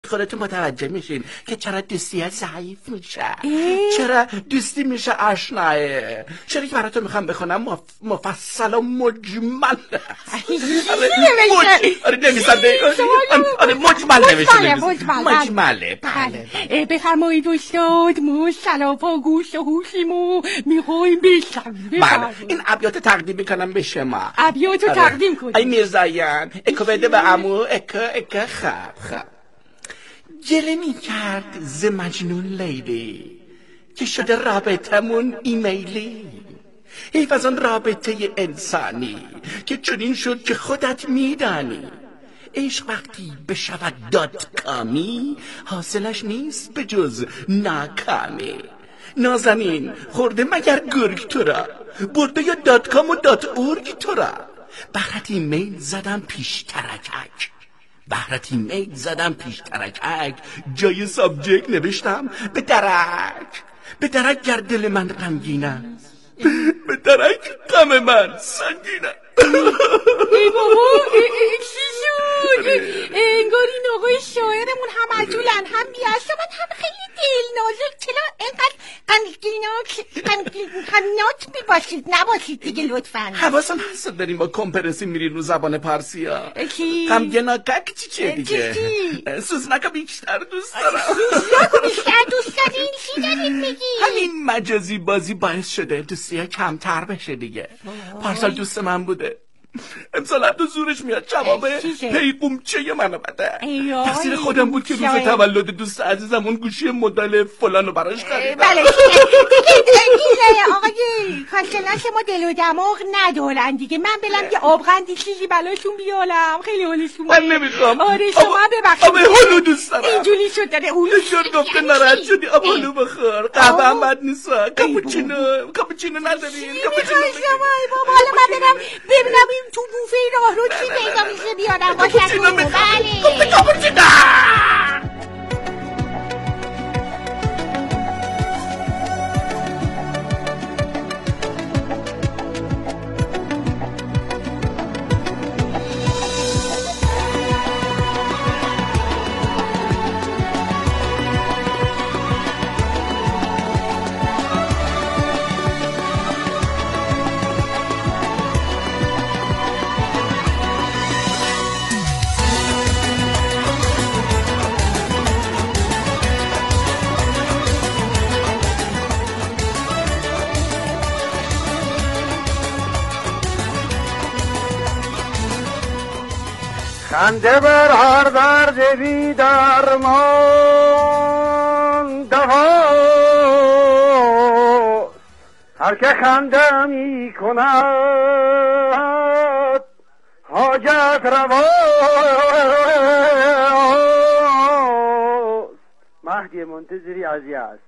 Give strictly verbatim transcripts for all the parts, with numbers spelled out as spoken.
خودتون متوجه میشین که چرا دوستی ضعیف میشه، چرا دوستی میشه آشنایه. چرا که براتون میخوام بخونم مف... مفصل و مجمل. آره نویسنده آره مجمل نوشته مجمله. بله بفرمایید استاد، ما سلاپا گوش و هوشیمو میخوایم بشنویم. بله این ابیات تقدیم میکنم به شما. ابیات رو تقدیم کنیم. ای میرزایان اکو بده به عمو اکو اکو خب خب. گله میکرد ز مجنون لیلی که شده رابطمون ایمیلی. حیف از آن رابطه انسانی که چنین شد که خودت میدانی. عشق وقتی بشود دات کامی حاصلش نیست به جز ناکامی. نازنین خورده مگر گرگ تو را، برده یا دات کام و دات اورگ تو را. بهرت ایمیل زدم پیش ترکک، بهرت ایمیل زدم پیش ترکک. جای سابجکت نوشتم به درک. به درک گر دل من غمگین است، به درک غم من سنگین است. ای بابا چی شد؟ انگار این آقای شاعرمون هم عجولن هم بی‌عصابن هم خیلی دلنازک. چرا اینقدر غمگیناک غمناک میباشید؟ نباشید دیگه لطفاً. حواسم هست داریم با کمپرسی میرین رو زبان پارسی ها. کی؟ غمگیناکک چی چیه دیگه؟ سوزناکو بیشتر دوست دارم. سوزناکو بیشتر دوست دارین؟ چی دارین میگی؟ همین مجازی بازی باعث شده دوستی ها کمتر بشه دیگه. پارسال دوست من بوده، امسال هم تو زورش میاد جواب پیغمچه منو بده. تقصیر خودم بود که روز تولد دوست عزیزم اون گوشی مدل فلانو براش خریدم. بله دیگه آقای کارشناس ما دل و دماغ ندارن دیگه. من بلم یه آبغندی چیزی بلاشون بیالم. خیلی حالشون من نمیخوام. آره شما ببخشید. آب هلو دوست دارم. اینجوری شد داره هلو شد گفته ناراحت شدی آب هلو بخور. قهوه هم بد نیست. کاپوچینو کاپوچینو ندارین؟ کاپوچینو بابا حالا من برم ببینم تو بوفه راه رو چی پیدا میشه بیارم باشد. بله کاپوچینو. خنده بر هر درد بی درمان دوا، هر که خنده می کند حاجت رواست. مهدی منتظری عزیز است.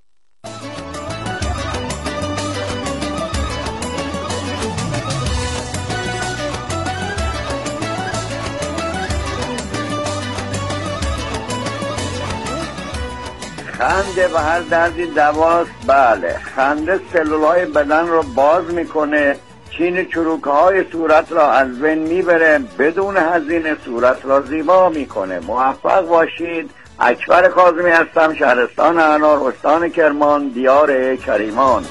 خنده به هر دردی دواست. بله خنده سلولهای بدن رو باز میکنه، چین چروکه های صورت را از بین میبره، بدون هزینه صورت را زیبا میکنه. موفق باشید. اکبر کاظمی هستم، شهرستان انار، استان کرمان، دیار کریمان.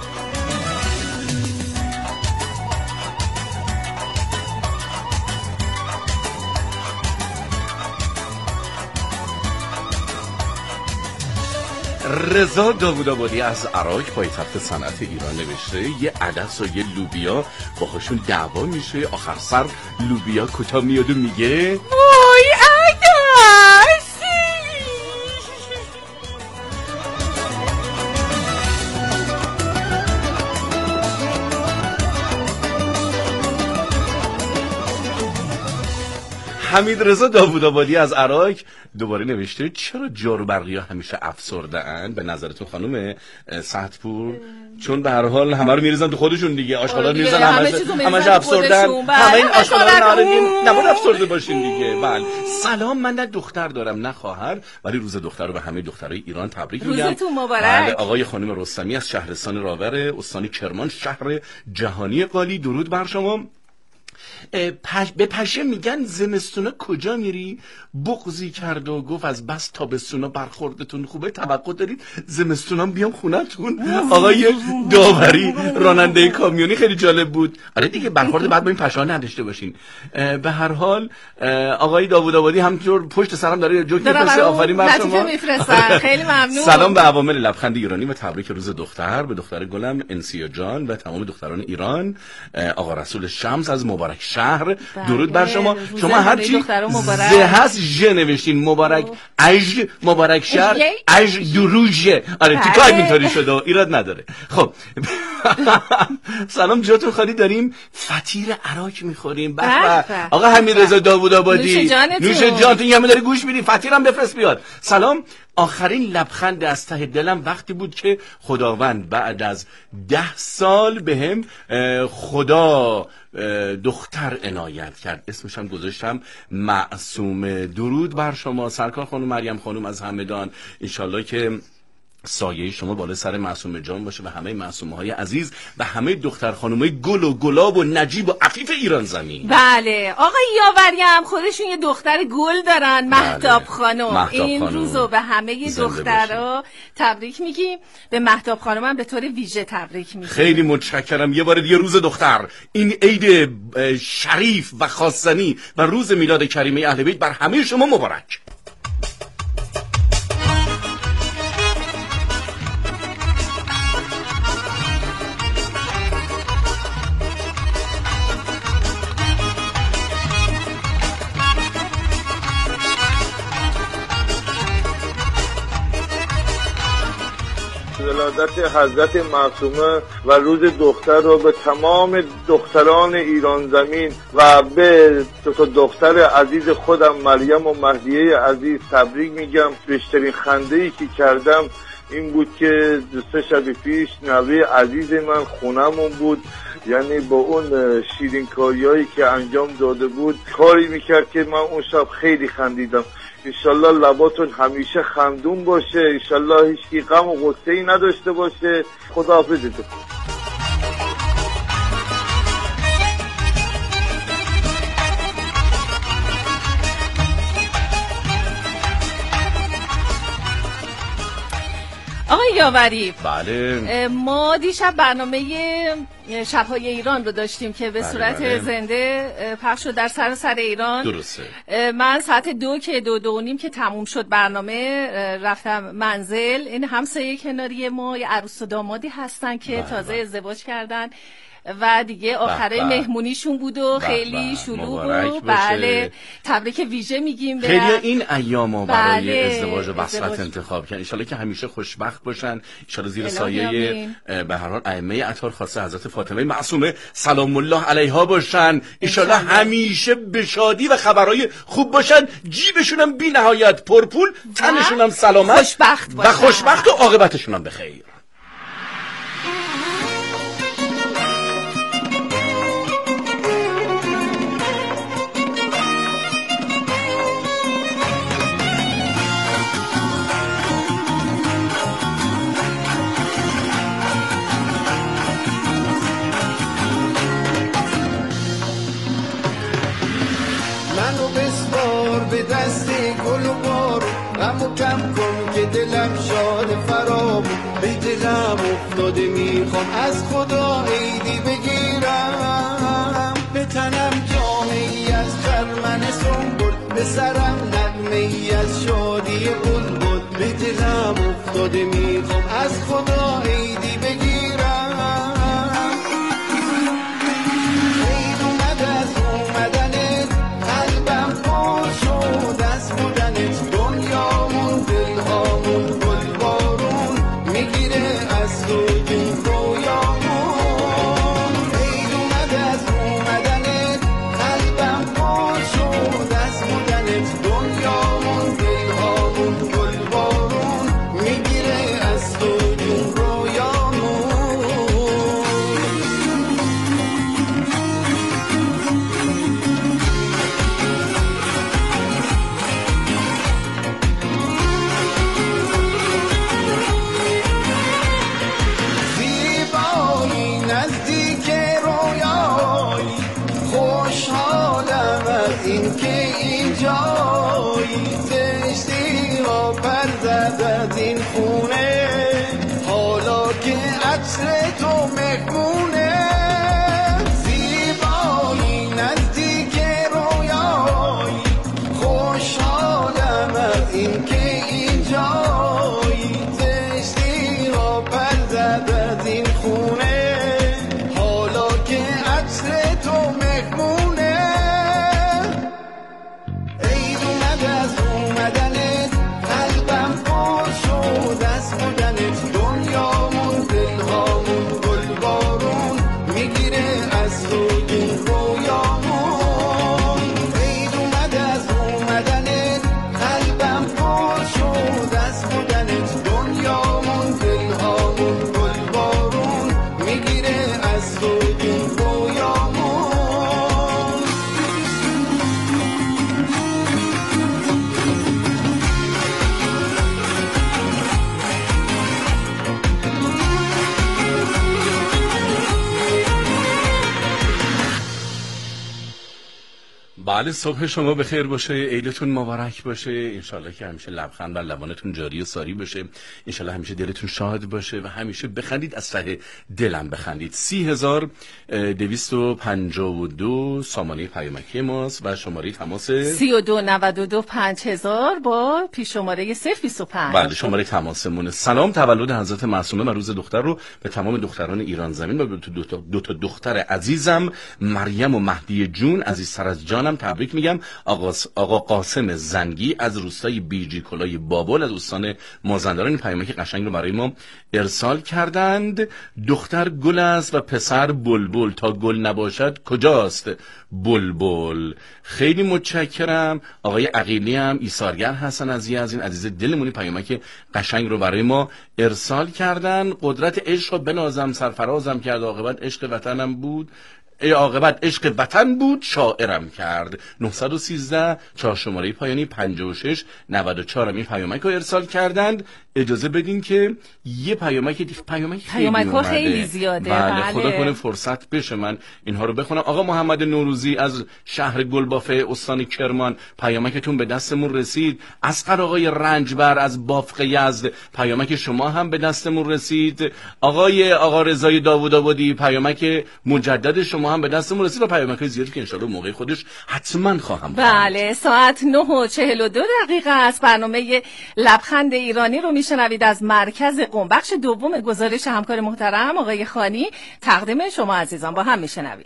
رضا داوودآبادی از عراق پایتخت صنعت ایران نوشته یه عدس و یه لوبیا باهاشون دعوا میشه، آخر سر لوبیا کتا میاد و میگه وای عدس. حمید رضا داوودآبادی از عراق دوباره نوشته چرا جارو برقی ها همیشه افسرده ان؟ به نظرتون خانم سعدپور؟ چون به هر حال همه رو میریزن تو خودشون دیگه. آشغالا میریزن همش همش افسردن. همه این آشغالا رو نارگین نباید افسرده باشین دیگه. بله سلام، من نه دختر دارم نه خواهر، ولی روز دختر رو به همه دخترای ایران تبریک میگم. روزتون مبارک. بله آقای خانم رستمی از شهرستان راور استان کرمان، شهر جهانی قالی، درود بر شما. پش... به پشه میگن زمستونا کجا میری؟ بغضی کرد و گفت از بس تابستونا برخوردتون خوبه توقع دارید زمستونا بیام خونتون. آقای داوری راننده کامیونی خیلی جالب بود. آره دیگه برخورد بعد با این پشه ها نداشته باشین. به هر حال آقای داوود آبادی همینطور پشت سرم داره جوک میفرسته. آفرین بر شما. خیلی ممنون. سلام به عوامل لبخند ایرانی و تبریک روز دختر به دختر گلم انسیا جان و تمام دختران ایران. آقا رسول شمس از مبارک شهر درود بر شما. شما هر چی زه هست ژ نوشتین مبارک اج مبارک شهر اج دروژه. آره تیکای اینطوری شده ایراد نداره. خب سلام جاتون خالی داریم فطیر عراق میخوریم. آقا حمیدرضا داوود آبادی نوش جانتون یه همه داری گوش میدی فطیرم بفرست بیاد. سلام. آخرین لبخند از ته دلم وقتی بود که خداوند بعد از ده سال به هم خدا دختر عنایت کرد. اسمش هم گذاشتم معصومه. درود بر شما سرکار خانم مریم خانم از همدان. انشالله که سایه شما بالا سر معصومه جان باشه و همه معصومه های عزیز و همه دختر خانومای گل و گلاب و نجیب و عفیف ایران زمین. بله آقای یاوری هم خودشون یه دختر گل دارن. مهتاب خانم. مهتاب این خانم. روزو به همه دخترها تبریک میگیم. به مهتاب خانم هم به طور ویژه تبریک میگیم. خیلی متشکرم. یه بار دیگه روز دختر این عید شریف و خواستنی و روز میلاد کریمه اهل بیت بر همه شما مبارک. ولادت حضرت معصومه و روز دختر رو به تمام دختران ایران زمین و به دو تا دختر عزیز خودم مریم و مهدیه عزیز تبریک میگم. بیشترین خنده‌ای که کردم این بود که دو سه شب پیش نوه عزیز من خونمون بود، یعنی با اون شیرین کاریایی که انجام داده بود کاری میکرد که من اون شب خیلی خندیدم. انشالله لباتون همیشه خندون باشه، انشالله هیچکی غم و غصه‌ای نداشته باشه. خداحافظتون. آقای یاوری بله ما دیشب برنامه شب‌های ایران رو داشتیم که به بله صورت بله. زنده پخش شد در سراسر ایران. درسته. من ساعت دو که دو دو نیم که تموم شد برنامه رفتم منزل. این همسایه کناری ما یه عروس و دامادی هستن که بله تازه بله. ازدواج کردن و دیگه آخره مهمونیشون بود و خیلی شلوغ و بله تبریک ویژه میگیم. خیلی این ایامو برای بله. ازدواج و بسرت انتخاب کردن. ان شاءالله که همیشه خوشبخت باشن. ان شاءالله زیر سایه به هر حال ائمه اطهار خاصه حضرت فاطمه معصومه سلام الله علیها باشن. ان شاءالله همیشه به شادی و خبرای خوب باشن. جیبشون هم بی نهایت پرپول، تنشون هم سلامت خوشبخت و خوشبخت و عاقبتشون هم بخیر. به دست گل و بارو غمو کم کن که دلم شاد فرامو به دلم افتاده میخوام از خدا عیدی بگیرم به تنم جامه ای از خرمن سنبل به سرم نغمه ای از شادی بلبل به دلم افتاده میخوام از خدا عیدی بگیرم عید اومد از اومدنت قلبم پر شد از بودنت دنیامون دلهامون گل بارون میگیره از تو جون رویامون عید اومد از اومدنت قلبم پر شد از بودنت دنیامون دلهامون گل بارون میگیره از تو جون رویامون پر زد از این خونه، حالا که عطر تو مهمونه. زیبایی نزدیک رویایی، خوشحالم از این که اینجایی. زشتی ها پر زد از این خونه، حالا که عطر تو مهمونه. عید اومد از اومدنت، قلبم پر شد از بودنت. دنیامون دلهامون گل بارون میگیره از تو این رویامون. عید اومد از اومدنت، قلبم پر شد از بودنت. دنیامون دلهامون گل بارون میگیره از تو این رویامون. بله، صبح شما بخیر باشه، عیدتون مبارک باشه. انشالله که همیشه لبخند بر لبانتون جاری و ساری باشه. انشالله همیشه دلتون شاد باشه و همیشه بخندید، از ته دلم بخندید. سی هزار دویست و پنجاه و دو سامانه پیامکی ماست و شماره تماس سی و دو نود و دو پنج هزار با پیش شماره صفر بیست و پنج. بله، شماره تماسمونه. سلام تولد حضرت معصومه و روز دختر رو به تمام دختران ایران زمین و به دو تا, دو تا دختر عزیزم مریم و مهدی جون عزیزتر از جانم تبریک میگم. آقا آقا قاسم زنگی از روستای بیجی کلای بابل از استان مازندران این پیامک قشنگ رو برای ما ارسال کردند. دختر گل است و پسر بلبل، تا گل نباشد کجاست بلبل. خیلی متشکرم. آقای عقیلی هم ایثارگر هستن از از این عزیز دلمونی پیامک قشنگ رو برای ما ارسال کردن. قدرت عشق رو بنازم سرفرازم کرد، عاقبت عشق وطنم بود، ای عاقبت عشق وطن بود شاعرم کرد. نهصد و سیزده چهار شماره پایانی پنجاه و شش نود و چهار این پیامک رو ارسال کردند. اجازه بدین که یه پیامک دیگه، پیامک خیلی پیامک خیلی زیاده. بله, بله. خدا کنه فرصت بشه من اینها رو بخونم. آقا محمد نوروزی از شهر گلبافه استان کرمان پیامکتون به دستمون رسید. اصغر آقای رنجبر از بافق یزد پیامک شما هم به دستمون رسید. آقای آقا رضای داوود آبادی پیامک مجدد شما هم به دستمون رسید و پیامک زیادی که انشالله موقع خودش حتما خواهم. بله، ساعت نه و چهل و دو دقیقه است. برنامه لبخند ایرانی رو میشنوید از مرکز قم. بخش دوم گزارش همکار محترم آقای خانی تقدیم شما عزیزان با هم میشنوید.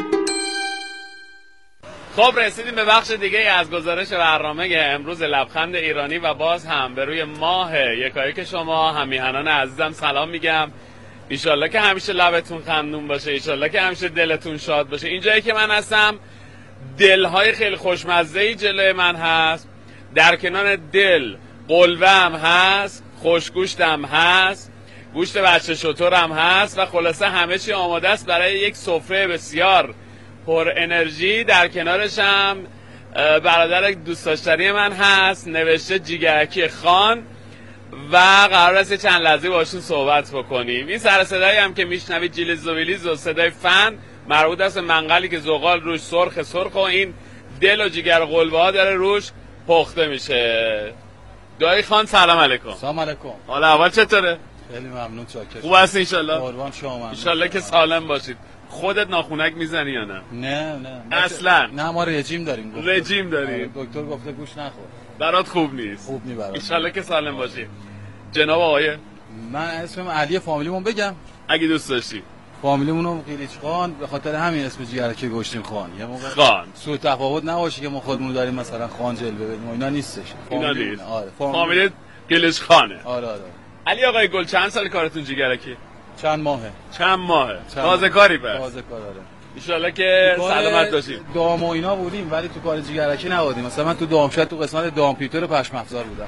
خب رسیدیم به بخش دیگه از گزارش برنامه امروز لبخند ایرانی و باز هم به روی ماه یکایک شما همیهنان عزیزم سلام میگم. ایشالله که همیشه لبتون خندون باشه، ایشالله که همیشه دلتون شاد باشه. اینجایی که من هستم دلهای خیلی خوشمزه‌ای جلوی من هست، در کنار دل قلوه هم هست، خوشگوشتم هست، گوشت بچه شتر هم هست و خلاصه همه چی آماده است برای یک سفره بسیار پر انرژی. در کنارش هم برادر دوست داشتنی من هست نوشته جیگرکی خان و قرار است چند لحظه باشون صحبت بکنیم. این سر صدایی هم که میشنوید جیلیز و ویلیز و صدای فن مربوط است به منقلی که زغال روش سرخ سرخ و این دل و جیگر قلبه ها داره روش پخته میشه. دایی خان سلام علیکم. سلام علیکم. حالا اول چطوره؟ خیلی ممنون، چاکرم. خوب هست انشالله؟ قربان شما. انشالله که سالم باشید. خودت ناخونک میزنی یا نه؟ نه نه اصلا نه، ما رژیم داریم. گفت. رژیم داریم. دکتر گفته گوش نخور. برات خوب نیست. خوب نی برات. انشالله که سالم باشی. جناب آقای من اسمم علی، فامیلیمون بگم اگه دوست داشتی. فامیلیمونو قیلیچ خان، به خاطر همین اسم جیگرکی گشتیم خان. یه موقع خان سوء تفاوت نباشه که ما خودمون داریم مثلا خان جلوه بدیم، اینا نیستش. اینا نیست. آره فامیل قیلیچ خانه. آره آره. علی آقای گل چند سال کارتون جیگرکی؟ چند ماهه. چند ماهه. تازه کاری پس. تازه کار داره. ان شاءالله که سلامت باشید. دام و اینا بودیم ولی تو کار جیگرکی نبودیم. مثلا من تو دامشد تو قسمت دام پیتر پشم افزار بودم.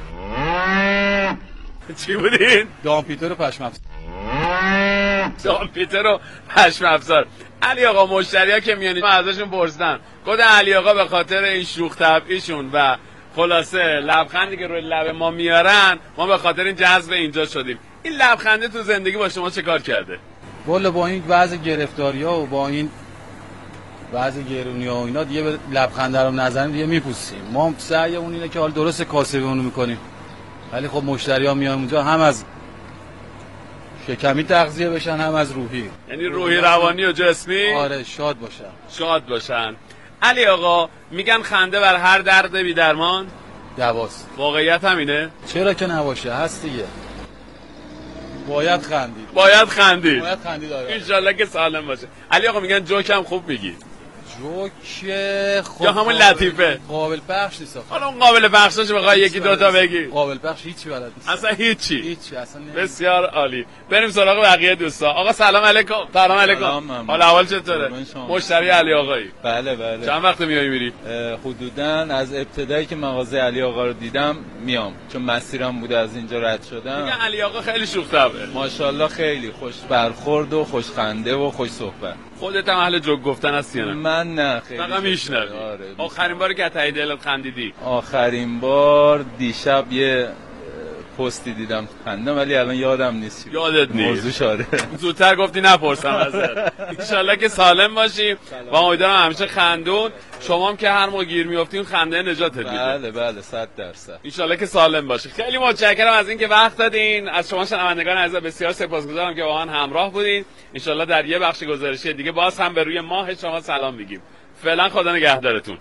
چی بودین؟ دام پیتر پشم افزار. دام پیتر و پشم افزار. علی آقا مشتریا که میانید من ازشون پرسیدم گفتن علی آقا به خاطر این شوخ طبعیشون و خلاصه لبخندی که روی لب ما میارن ما به خاطر این جذب اینجا شدیم. این لبخنده تو زندگی با شما چه کار کرده؟ والا با این وضع گرفتاری‌ها و با این وضع گرونی‌ها و اینا دیگه لبخنده رو نزنیم دیگه میپوسیم. ما سعیمون اینه که حال درست کاسبیمون میکنیم ولی خب مشتری‌ها میان اونجا هم از شکمی تغذیه بشن هم از روحی، یعنی روحی روانی و جسمی. آره شاد باشن. شاد باشن. علی آقا میگن خنده بر هر درد بی درمان دواست. واقعیت همینه؟ چرا که نباشه، هست دیگه. باید خندید. باید خندید. باید خندید آره. ان شاءالله که سالم باشه. علی آقا میگن جوک هم خوب میگی. جوک خب یا همون لطیفه قابل پخش نیست. حالا اون قابل پخشش بخوای یکی دو تا بگی. قابل پخش هیچی بلد نیست. اصلا هیچی. هیچی اصلا نمی... بسیار عالی. بریم سراغ بقیه دوستا. آقا سلام علیکم. سلام علیکم. حال احوال چطوره؟ مشتری علی آقایی. بله بله. چند وقت میای میری؟ حدوداً از ابتدایی که مغازه علی آقا رو دیدم میام، چون مسیرم بوده از اینجا رد شدم. میگن علی آقا خیلی شوخ طبعه. ماشاءالله خیلی خوش برخورد و خوش خنده و خوش صحبت. خودت هم اهل جوک گفتن هستی یا نه؟ من نه خیلی. فقط میشنوی. آره. آخرین باری که تایید دلت خندیدی؟ آخرین بار دیشب یه پستی دیدم خندم، ولی الان یادم نیست. یادت نیست؟ موضوع شاره. زودتر گفتی نپرسم ازت. ان شاءالله که سالم باشی و امیدوارم همیشه خندون. شما هم که هر موقع گیر میافتین خنده نجاتت میده. بله بله صد درصد. ان شاءالله که سالم باشی. خیلی متشکرم از اینکه وقت دادین. از شما شنوندگان عزیز بسیار سپاسگزارم که با من همراه بودین. ان شاءالله در یه بخش گزارشی دیگه باز هم به روی ماه شما سلام میگیم. فعلا خدا نگهدارتون.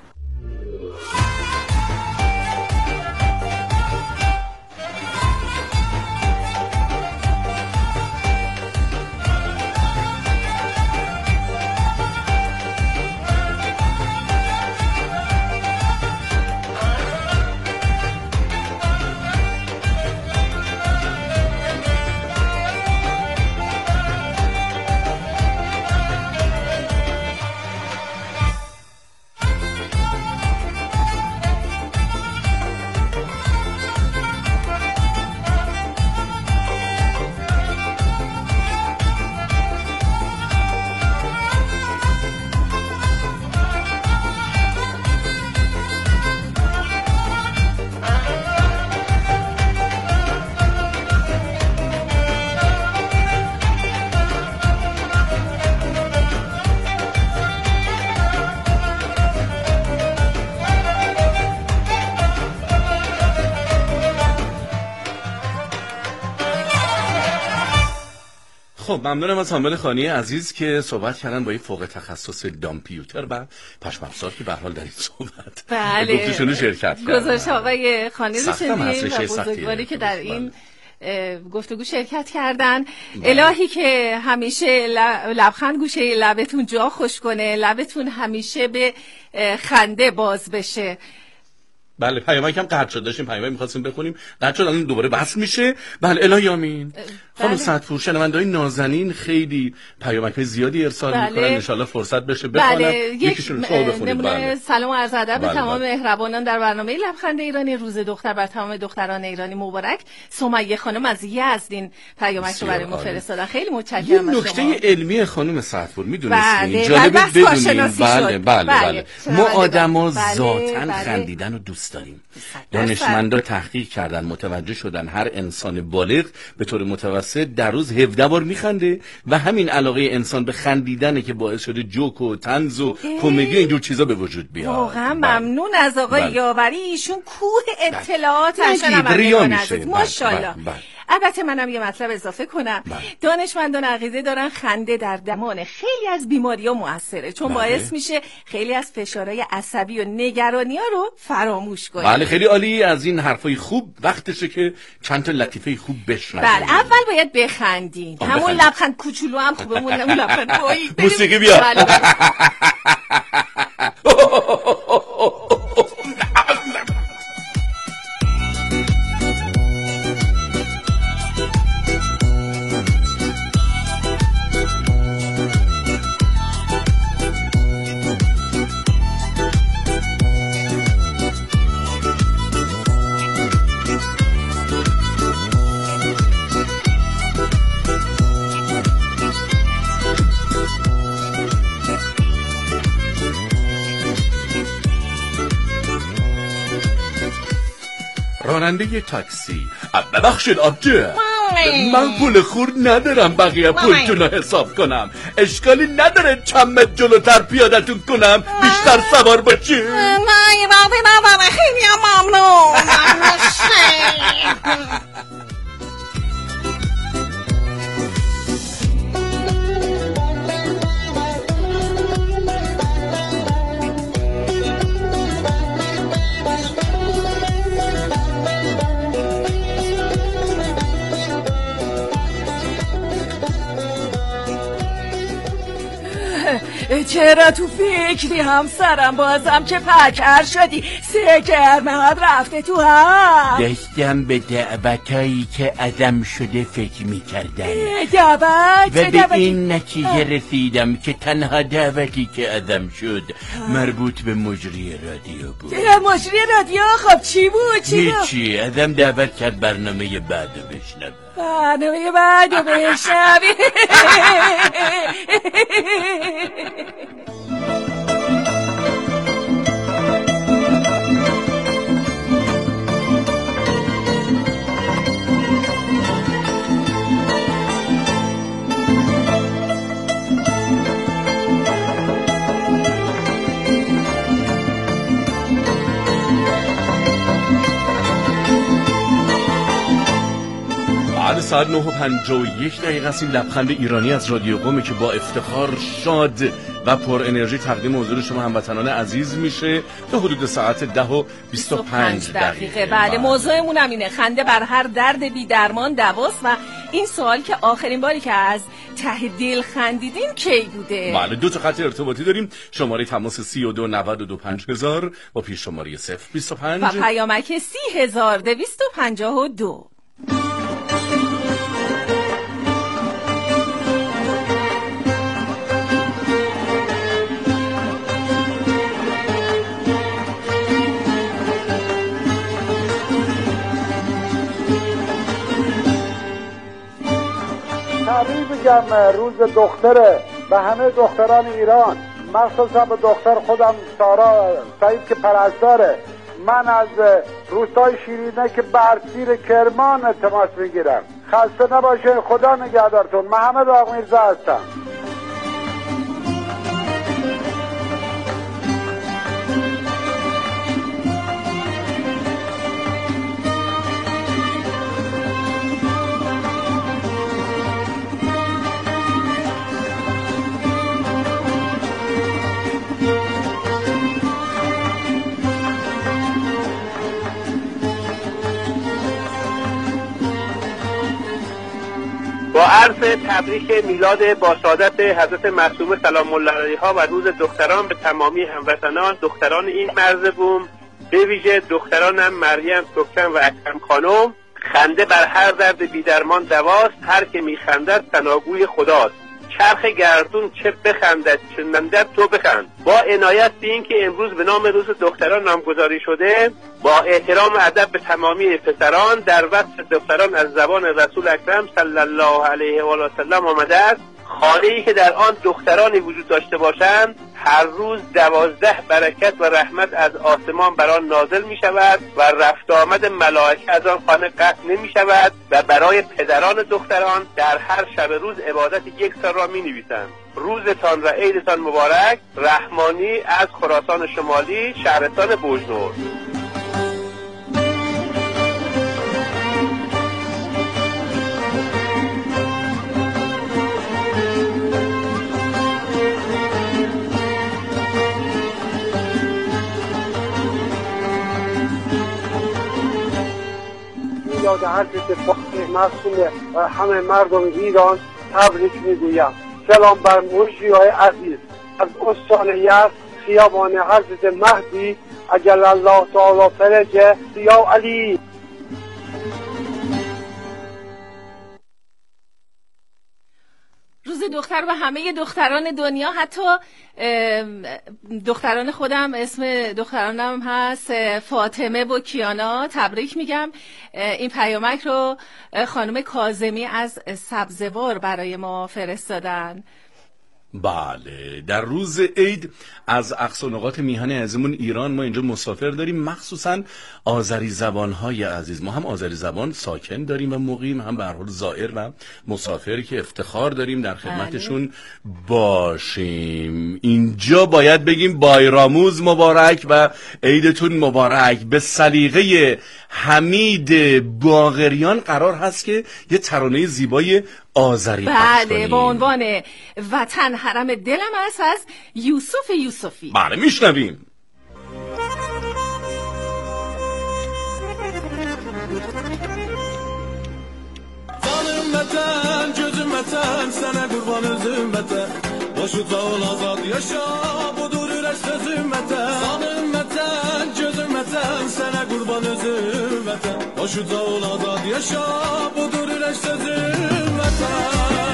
خب ممنونم از حامد خانی عزیز که صحبت کردن با یک فوق تخصص دامپیوتر و پشم افزار که به هر حال در این صحبت بله گفتشون شرکت کردن. گزارش آقای خانی رو شنیدیم و بزرگواری که در بله. این گفتگو شرکت کردن. الهی که همیشه لبخند گوشه لبتون جا خوش کنه، لبتون همیشه به خنده باز بشه. بله پیامک هم قطع شد، داشتیم پیامک می‌خواستیم بخونیم قطع شد، الان دوباره بحث میشه. بله الهی آمین. خانم صدپور شنونده‌های نازنین خیلی پیامک زیادی ارسال بله. میکنن، ان شاءالله فرصت بشه بخونم. بله. یکیشون شما بخونید. بله. سلام و عرض ادب به بله. تمام بله. مهربانان در برنامه لبخند ایرانی. روز دختر بر تمام دختران ایرانی مبارک. سمیه خانم از یزدین پیامک رو برای ما فرستادن. خیلی متشکرم یه از شما. نکته علمی خانم صدپور میدونستین؟ بله. جالبه بله. بدونین. بله بله بله. ما آدما بله. ذاتاً بله. خندیدن رو دوست داریم. دانشمندا تحقیق کردن، متوجه شدن هر انسان بالغ به طور متوسط در روز هفده بار میخنده و همین علاقه انسان به خندیدنه که باعث شده جوک و طنز و کمدی اینجور چیزا به وجود بیاد. واقعا ممنون از آقای بله. یاوری، ایشون کوه اطلاعات شنوندگان عزیز. ماشاءالله. البته منم یه مطلب اضافه کنم. بله. دانشمندان عقیده دارن خنده در درمان خیلی از بیماری‌ها موثره، چون بله. باعث میشه خیلی از فشارهای عصبی و نگرانی‌ها رو فراموش کنیم. بله خیلی عالی. از این حرفای خوب وقتشه که چند تا لطیفه خوب بشنویم. بله اول باید بخندین. همون لبخند کوچولو هم خوبه، اون لبخند تویی. موسیقی بیا. بله بله. راننده تاکسی: ببخشید آبجو، من پول خور ندارم بقیه پولتون رو حساب کنم. اشکالی نداره چند متر جلوتر پیادتون کنم بیشتر سوار باشی؟ نه ایرادی نداره، خیلی ممنون. چرا تو فکری همسرم؟ بازم که پکر شدی، سه کرمت رفته تو هم. داشتم به دعوتایی که عدم شده فکر میکردم دعوت؟ و به این نتیجه رسیدم که تنها دعوتی که عدم شد مربوط به مجری رادیو بود. مجری رادیو؟ خب چی بود؟ چی بود؟ هیچی، عدم دعوت کرد برنامه بعدو بشنوم. برنامه بعدو بشنوی؟ بعد ساعت نه و پنجاه و یک دقیقه است. این لبخند ایرانی از رادیو قومه که با افتخار شاد و پر انرژی تقدیم حضور شما هموطنان عزیز میشه تا حدود ساعت ده و بیست و پنج دقیقه. بله، موضوعمون هم اینه، خنده بر هر درد بی درمان دواست. و این سوال که آخرین باری که از ته دل خندیدین کی بوده؟ بله، دو تا خط ارتباطی داریم، شماره تماس سی و دو نود و دو پنج هزار با پیش شماره صفر بیست و پنج و پیامک سی هزار دویست و پنجاه و دو. تبریک میگم روز دختره به همه دختران ایران، مخصوصا به دختر خودم سارا سعید که پرستاره. من از روستای شیرینه که برسیر کرمان تماس میگیرم. خسته نباشه، خدا نگهدارتون. محمد آقمیرزا هستم. با عرض تبریک میلاد با سعادت حضرت معصومه سلام الله علیها و روز دختران به تمامی هموطنان دختران این مرز بوم، به ویژه دخترانم مریم، سکن و اکرم خانم. خنده بر هر درد بیدرمان دواست، هر که میخندد ثناگوی خداست. چرخ گردون چه بخندد چه نندد تو بخند. با عنایت به این که امروز به نام روز دختران نامگذاری شده، با احترام و ادب به تمامی پسران، در وصف دختران از زبان رسول اکرم صلی الله علیه و آله و سلم آمده است: خانه‌ای که در آن دخترانی وجود داشته باشند، هر روز دوازده برکت و رحمت از آسمان بر آن نازل می شود و رفت آمد ملائکه از آن خانه قطع نمی شود و برای پدران دختران در هر شب روز عبادت یک سال را می نویسند. روزتان و عیدتان مبارک. رحمانی از خراسان شمالی، شهرستان بوجنور. یاد هر اتفاقی معصوم و همه مردم ایران تبریک میگویم. سلام بر مجریای عزیز از استان یزد، خیابان حضرت مهدی عجل الله تعالی فرجه، سیا علی. روز دختر و همه دختران دنیا، حتی دختران خودم، اسم دخترانم هست فاطمه و کیانا، تبریک میگم. این پیامک رو خانم کاظمی از سبزوار برای ما فرستادن. بله، در روز عید از اقصا نقاط میهن عزیزمون ایران ما اینجا مسافر داریم، مخصوصا آذری زبان‌های عزیز. ما هم آذری زبان ساکن داریم و مقیم، هم به هر حال زائر و مسافر که افتخار داریم در خدمتشون باشیم. اینجا باید بگیم بایراموز مبارک و عیدتون مبارک. به سلیقه حمید باقریان قرار هست که یه ترانه زیبای آذری پخش کنیم. بله، با عنوان وطن حرم دلم است از یوسف یوسفی. بله، میشنویم. Canım vətən, gözüm vətən, sənə qurban özüm vətən. Boşu ol azad yaşa, budur ürək sözüm vətən. Canım vətən, gözüm vətən, sənə qurban özüm vətən. Boşu ol azad yaşa, budur ürək sözüm vətən.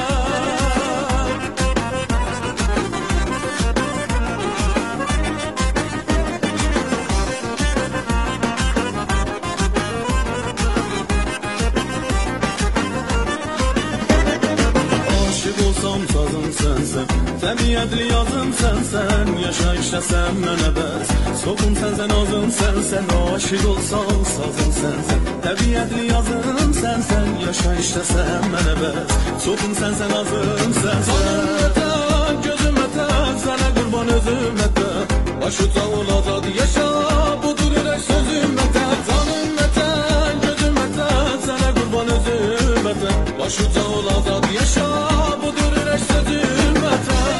Sənsən, təbiətli yazım sənsən, yaşa işləsən mənə bəs. Soxum sənsən, azım sənsən, aşıq olsam sazım sənsən. Təbiətli yazım sənsən, yaşa işləsən mənə bəs. Soxum sənsən, azım sənsən. Canım vətən, gözüm vətən, sənə qurban özüm vətən. Başı ol azad yaşa, budur ürək sözüm vətən. Canım vətən, gözüm vətən, sənə qurban özüm vətən. Başı ol azad yaşa, budur ürək sözüm vətən.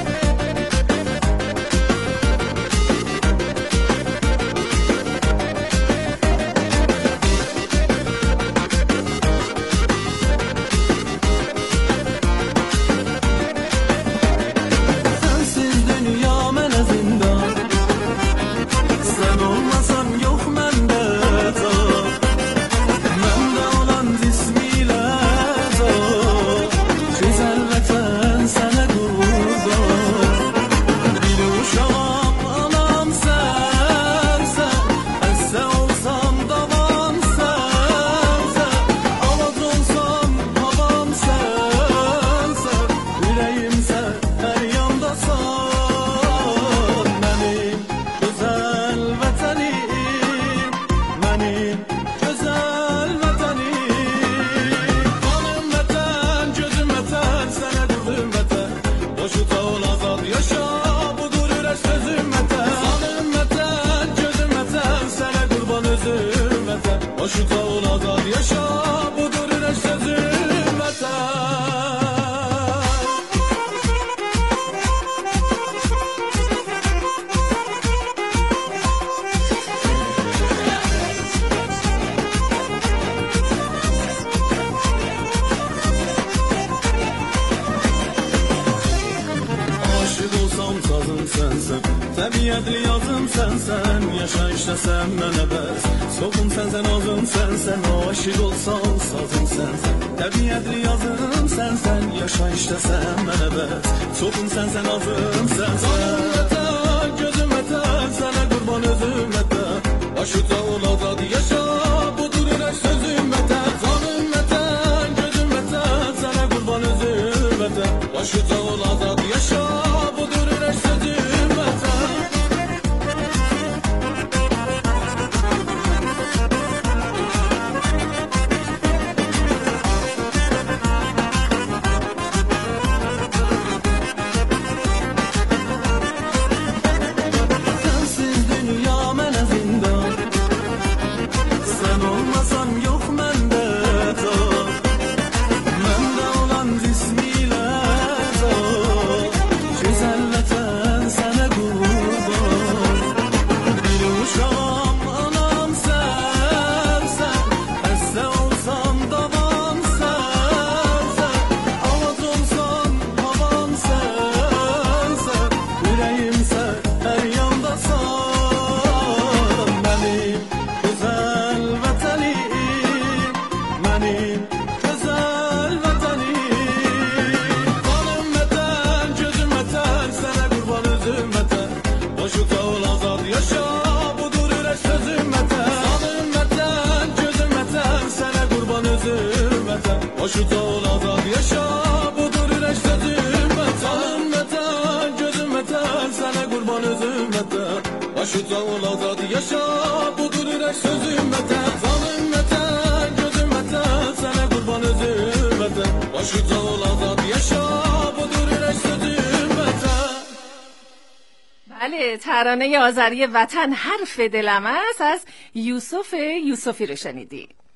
Sensiz dünya mənə zindan, sən olmasan yox məndə zor. Məndə olan cismilə zor, güzel vətən sənə qurban. Bir uşağam anam sənsən, əsə olsam davam sənsən. Avaz olsam havam sənsən, ürəyim sən hər yandasan. Mənim gözəl vətənim, mənim gözəl vətənim. Canım vətən, gözüm vətən, sənə qurban vətən. Boşu ol azad yaşa, budur ürək sözüm vətən. Canım vətən, gözüm vətən, sənə qurban özüm vətən. Boşu ol azad yaşa, budur ürək sözüm vətən. Aşıq olsam sazım sənsən, təbiətli yazım sənsən, yaşa işləsən mənə bəs. Soxum sənsən, azım sənsən, aşıq olsam sazım sənsən, təbiətli yazım sənsən, yaşa işləsən mənə bəs. Soxum sənsən, azım sənsən. Canım vətən, gözüm vətən, sənə qurban özüm vətən. Başı ol azad yaşa, budur ürək sözüm vətən. Canım vətən, gözüm vətən, sənə qurban özüm vətən. Başı ol azad yaşa, budur ürək sözüm vətən. Sensiz dünya mənə zindan, sən olmasan yox məndə zor. Məndə olan cismilə zor, güzel vətən sənə qurban. Bir uşağam anam sənsən, əsə olsam davam sənsən. Avaz olsam havam sənsən, ürəyim sən hər yandasan. Mənim gözəl vətənim, mənim gözəl vətənim. Canım vətən, gözüm vətən, sənə qurban özüm vətən. Boşu ol azad yaşa, budur ürək sözüm vətən. Canım vətən, gözüm vətən, sənə qurban özüm vətən. Boşu ol azad yaşa, budur ürək sözüm vətən. Canım vətən, بله، ترانه آذری وطن حرف دلم است از یوسف یوسفی رو شنیدی.